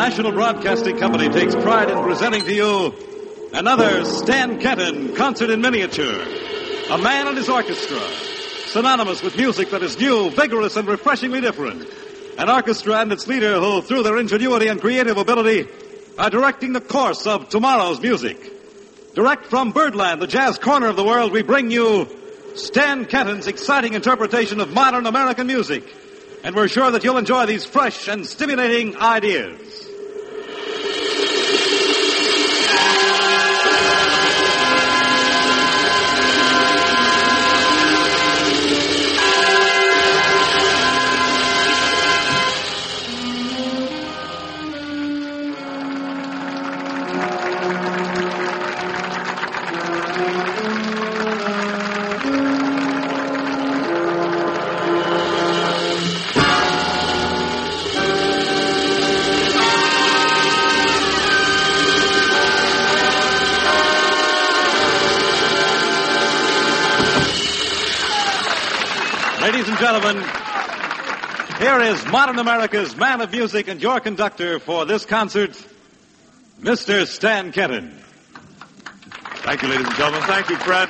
National Broadcasting Company takes pride in presenting to you another Stan Kenton concert in miniature. A man and his orchestra, synonymous with music that is new, vigorous, and refreshingly different. An orchestra and its leader who, through their ingenuity and creative ability, are directing the course of tomorrow's music. Direct from Birdland, the jazz corner of the world, we bring you Stan Kenton's exciting interpretation of modern American music. And we're sure that you'll enjoy these fresh and stimulating ideas. Ladies and gentlemen, here is modern America's man of music and your conductor for this concert, Mr. Stan Kenton. Thank you, ladies and gentlemen. Thank you, Fred.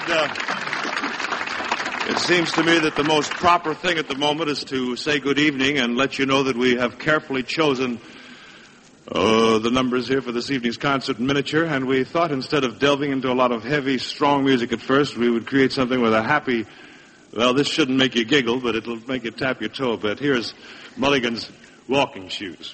It seems to me that the most proper thing at the moment is to say good evening and let you know that we have carefully chosen the numbers here for this evening's concert in miniature, and we thought instead of delving into a lot of heavy, strong music at first, we would create something with a happy... Well, this shouldn't make you giggle, but it'll make you tap your toe a bit. Here's Mulligan's Walking Shoes.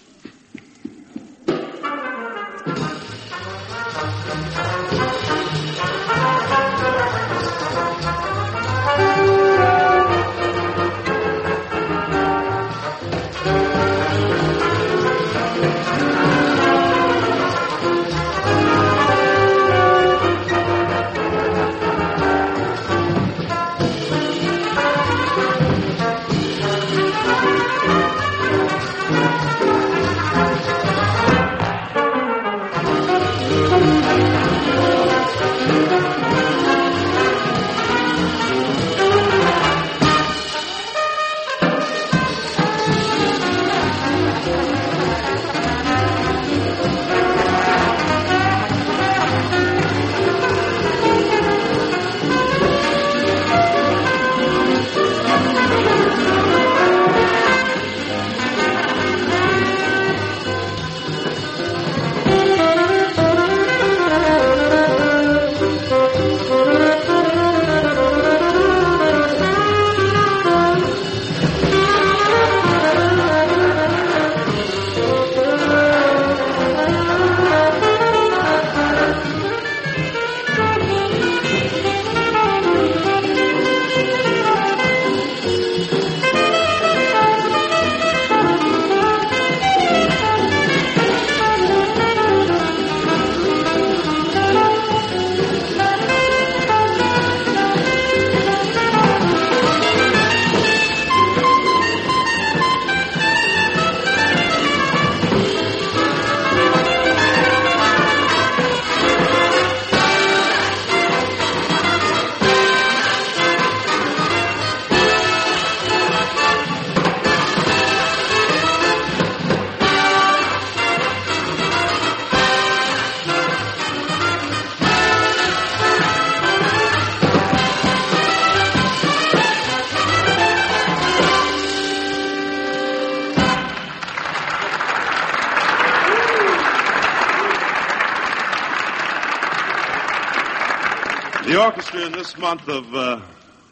The orchestra in this month of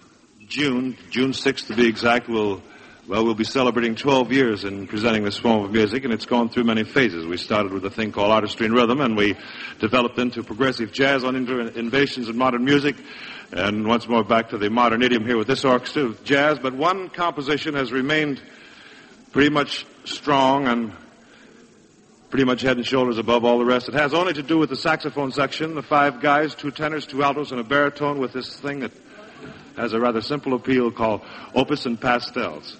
June 6th to be exact, we'll be celebrating 12 years in presenting this form of music, and it's gone through many phases. We started with a thing called artistry and rhythm, and we developed into progressive jazz on innovations in modern music, and once more back to the modern idiom here with this orchestra of jazz. But one composition has remained pretty much strong and pretty much head and shoulders above all the rest. It has only to do with the saxophone section, the 5 guys, 2 tenors, 2 altos, and a baritone with this thing that has a rather simple appeal called Opus and Pastels.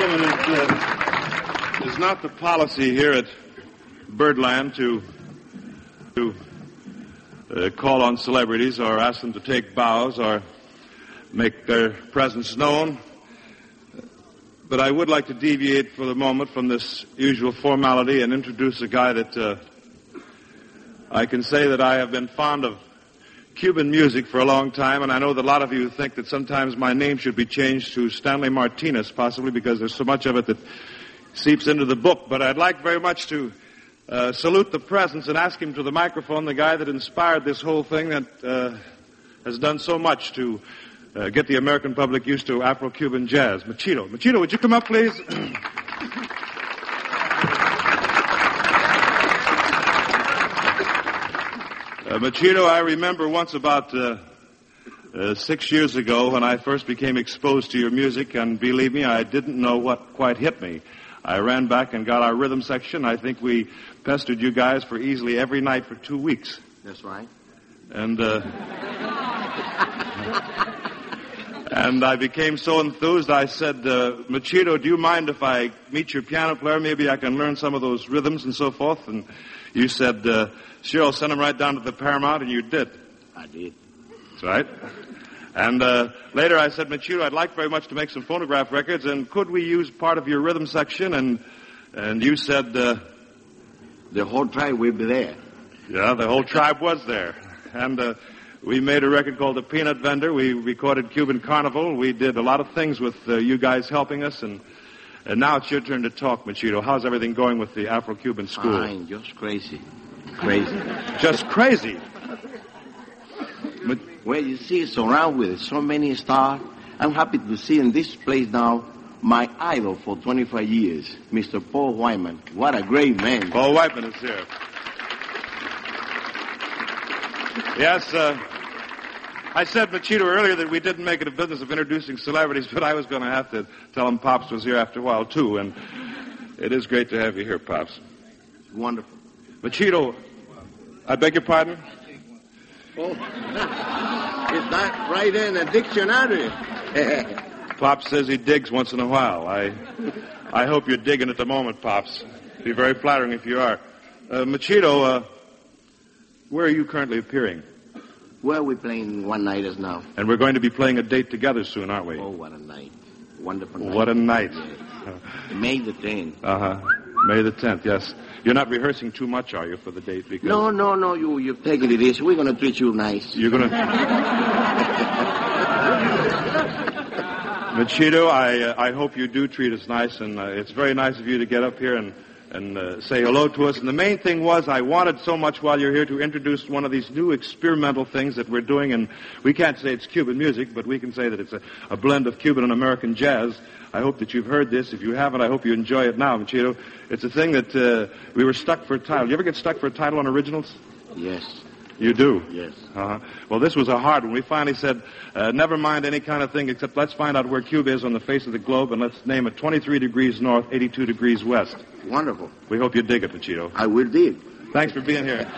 gentlemen, it is not the policy here at Birdland to call on celebrities or ask them to take bows or make their presence known. But I would like to deviate for the moment from this usual formality and introduce a guy that I can say that I have been fond of Cuban music for a long time, and I know that a lot of you think that sometimes my name should be changed to Stanley Martinez, possibly because there's so much of it that seeps into the book. But I'd like very much to salute the presence and ask him to the microphone, the guy that inspired this whole thing that has done so much to get the American public used to Afro-Cuban jazz. Machito. Machito, would you come up, please? Machito, I remember once about 6 years ago when I first became exposed to your music, and believe me, I didn't know what quite hit me. I ran back and got our rhythm section. I think we pestered you guys for easily every night for 2 weeks. That's right. And and I became so enthused, I said, Machito, do you mind if I meet your piano player? Maybe I can learn some of those rhythms and so forth. And you said, sure, I'll send him right down to the Paramount, and you did. I did. That's right. And later I said, Machito, I'd like very much to make some phonograph records, and could we use part of your rhythm section? And you said... the whole tribe will be there. Yeah, the whole tribe was there. And we made a record called The Peanut Vendor. We recorded Cuban Carnival. We did a lot of things with you guys helping us, and now it's your turn to talk, Machito. How's everything going with the Afro-Cuban school? Fine, just crazy. Crazy. Just crazy? Well, you see, it's around with so many stars. I'm happy to see in this place now my idol for 25 years, Mr. Paul Whiteman. What a great man. Paul Whiteman is here. Yes, I said, Machito, earlier that we didn't make it a business of introducing celebrities, but I was going to have to tell him Pops was here after a while, too. And it is great to have you here, Pops. Wonderful. Machito, I beg your pardon? Oh, it's not right in the dictionary. Pops says he digs once in a while. I hope you're digging at the moment, Pops. It'd be very flattering if you are. Machito, where are you currently appearing? Well, we're playing one night as now. And we're going to be playing a date together soon, aren't we? Oh, what a night. Wonderful night. What a night. Yes. May the 10th. Uh-huh. May the 10th, yes. You're not rehearsing too much, are you, for the date? Because No. You're taking it easy. We're going to treat you nice. You're going to... Machito, I hope you do treat us nice, and it's very nice of you to get up here and say hello to us. And the main thing was I wanted so much while you're here to introduce one of these new experimental things that we're doing, and we can't say it's Cuban music, but we can say that it's a blend of Cuban and American jazz. I hope that you've heard this. If you haven't, I hope you enjoy it now, Machito. It's a thing that we were stuck for a title. You ever get stuck for a title on originals? Yes. You do? Yes. Uh-huh. Well, this was a hard one. We finally said, never mind any kind of thing, except let's find out where Cuba is on the face of the globe, and let's name it 23 degrees north, 82 degrees west. Wonderful. We hope you dig it, Machito. I will dig. Thanks for being here.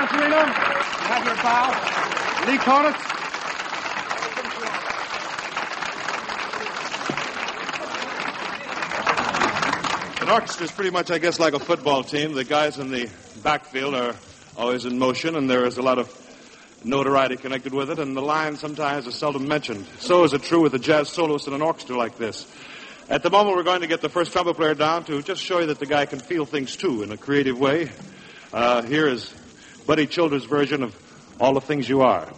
Serino, you have your bow. Lee Konitz. An orchestra is pretty much, I guess, like a football team. The guys in the backfield are always in motion, and there is a lot of notoriety connected with it, and the line sometimes is seldom mentioned. So is it true with a jazz soloist in an orchestra like this. At the moment, we're going to get the first trumpet player down to just show you that the guy can feel things, too, in a creative way. Here is Buddy Childers' version of All the Things You Are.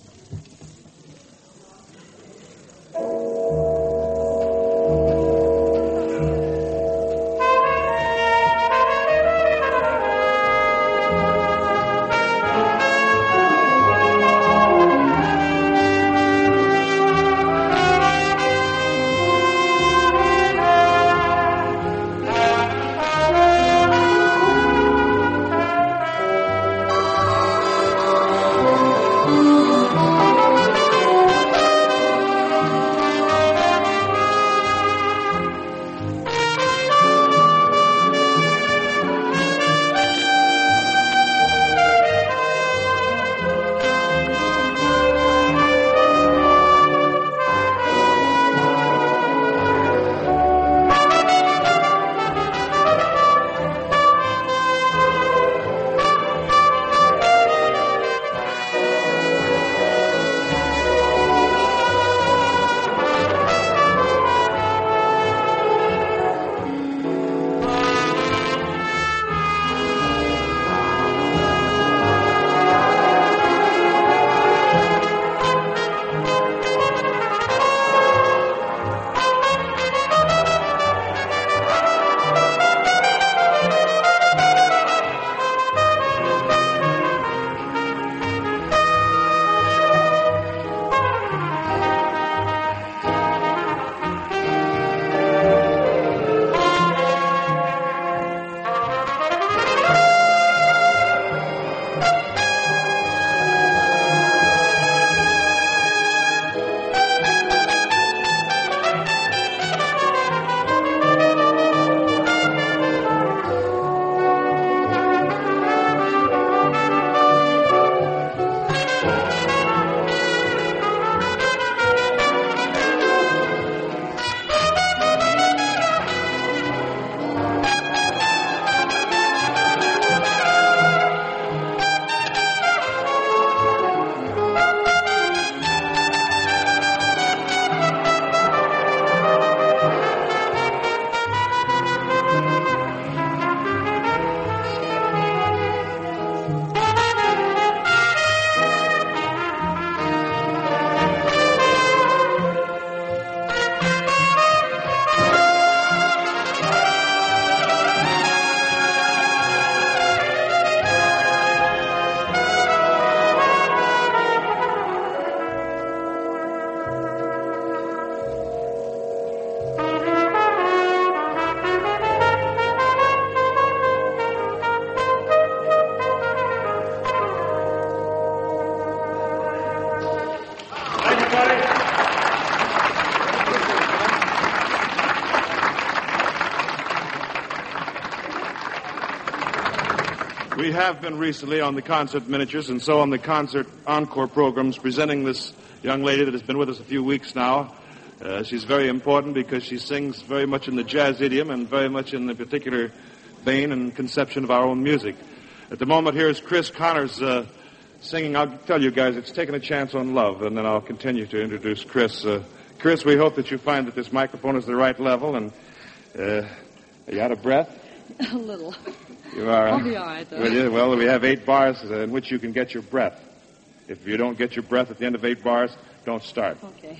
We have been recently on the concert miniatures and so on the concert encore programs presenting this young lady that has been with us a few weeks now. She's very important because she sings very much in the jazz idiom and very much in the particular vein and conception of our own music. At the moment, here's Chris Connors singing. I'll tell you guys, it's Taking a Chance on Love, and then I'll continue to introduce Chris. Chris, we hope that you find that this microphone is the right level, and are you out of breath? A little. You are. I'll be all right, though. Well, we have 8 bars in which you can get your breath. If you don't get your breath at the end of 8 bars, don't start. Okay.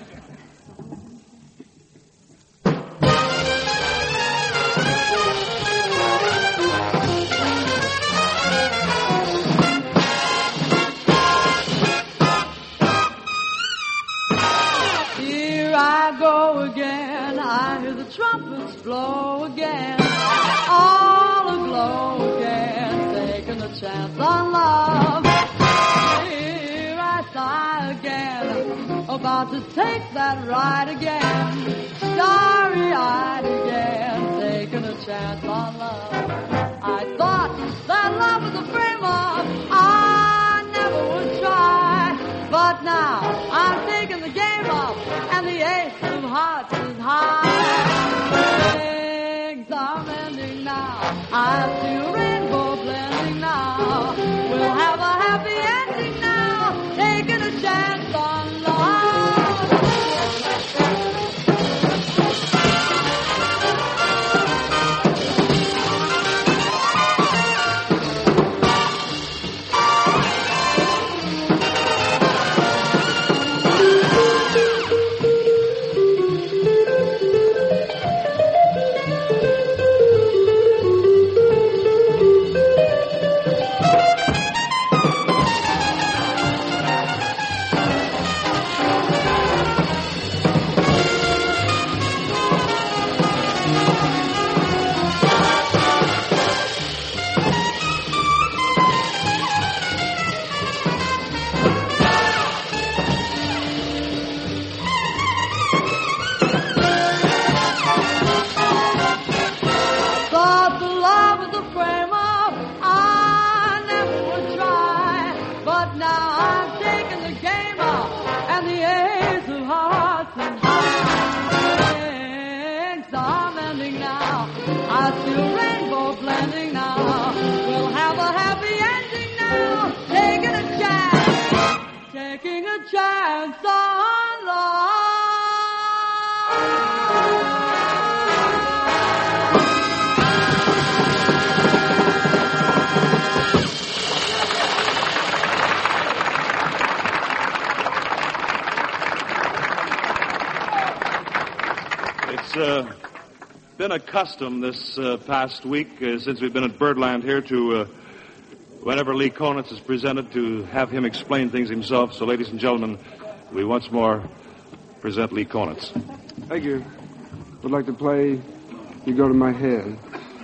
Here I go again. I hear the trumpets blow again. All aglow again, taking a chance on love. Here I sigh again, about to take that ride again. Starry-eyed again, taking a chance on love. I thought that love was a frame of now. I've taken the game out and the ace of hearts and things are mending now. I feel rainbow blending now. We'll have a happy ending now. Taking a chance on love. It's been a custom this past week since we've been at Birdland here to, whenever Lee Konitz is presented, to have him explain things himself. So, ladies and gentlemen, we once more present Lee Konitz. Thank you. Would like to play You Go to My Head.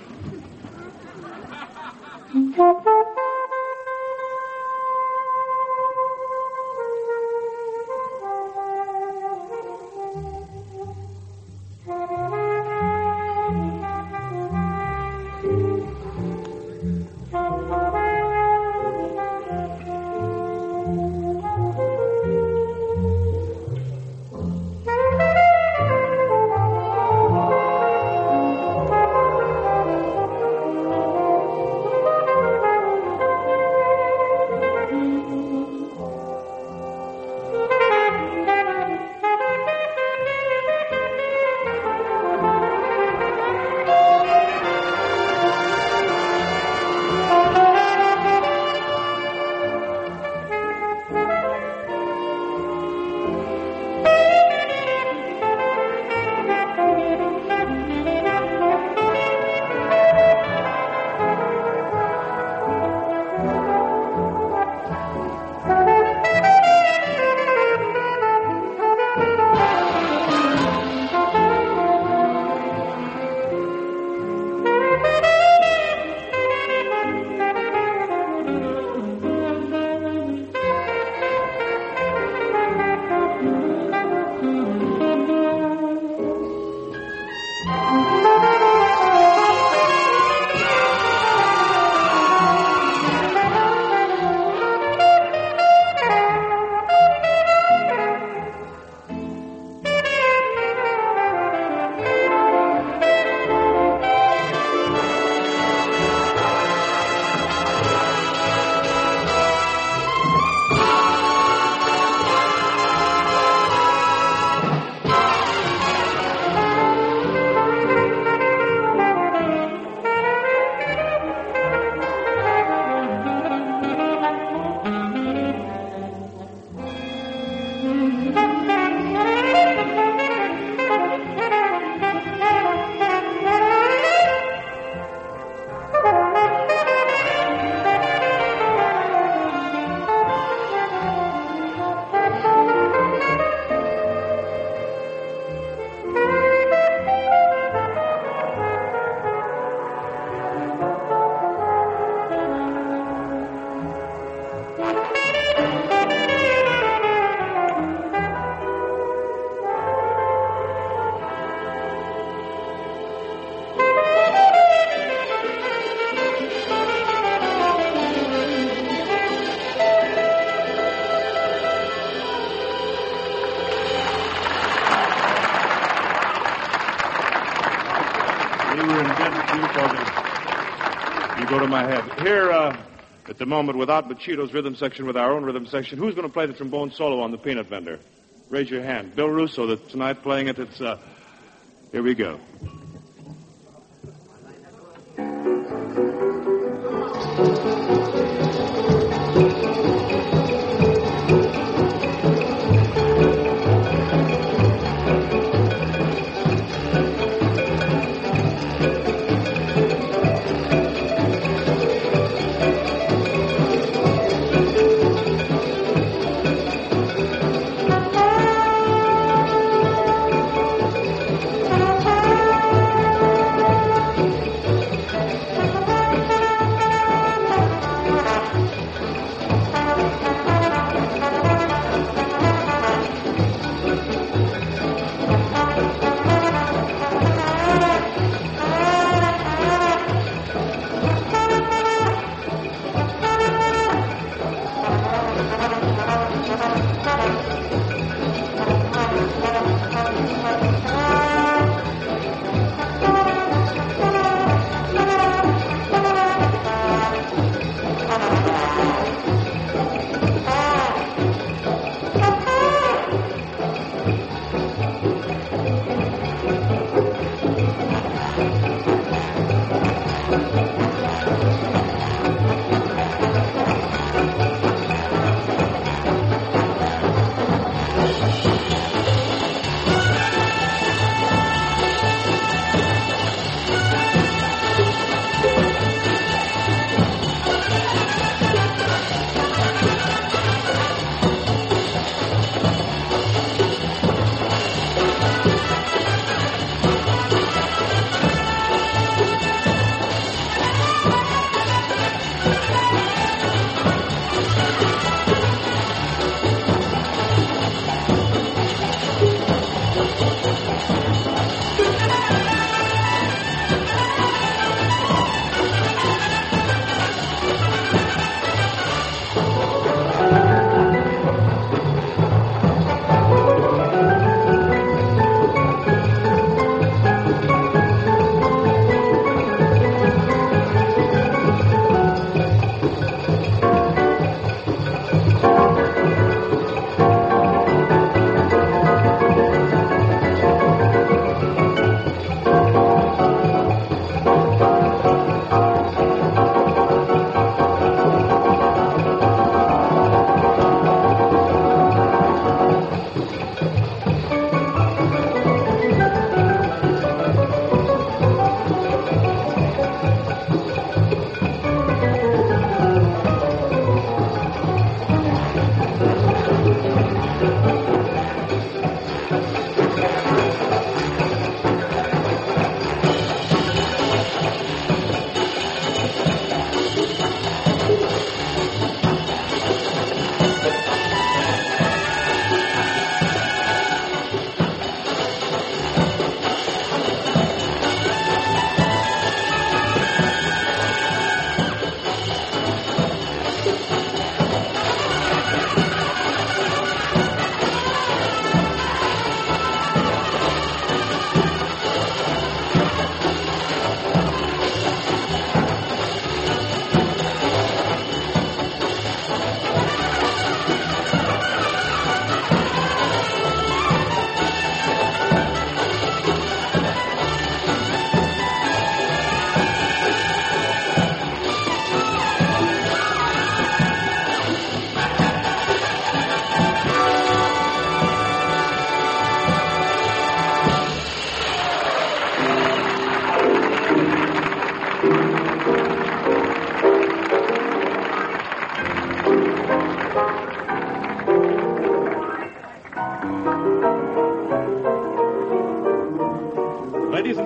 You Go to My Head. Here, at the moment, without Bachito's rhythm section, with our own rhythm section, who's going to play the trombone solo on The Peanut Vendor? Raise your hand. Bill Russo, tonight playing it. It's, here we go.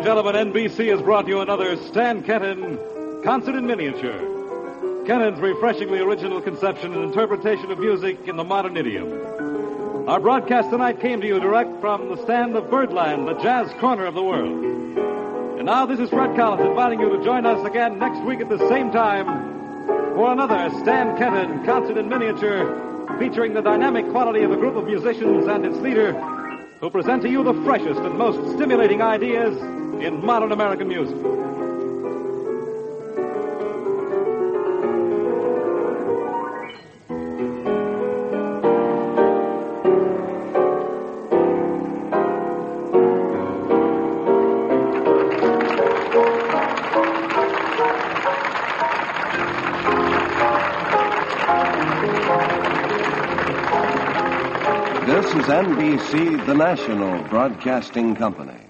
gentlemen, NBC has brought you another Stan Kenton concert in miniature. Kenton's refreshingly original conception and interpretation of music in the modern idiom. Our broadcast tonight came to you direct from the stand of Birdland, the jazz corner of the world. And now this is Fred Collins inviting you to join us again next week at the same time for another Stan Kenton concert in miniature featuring the dynamic quality of a group of musicians and its leader who present to you the freshest and most stimulating ideas in modern American music. This is NBC, the national broadcasting company.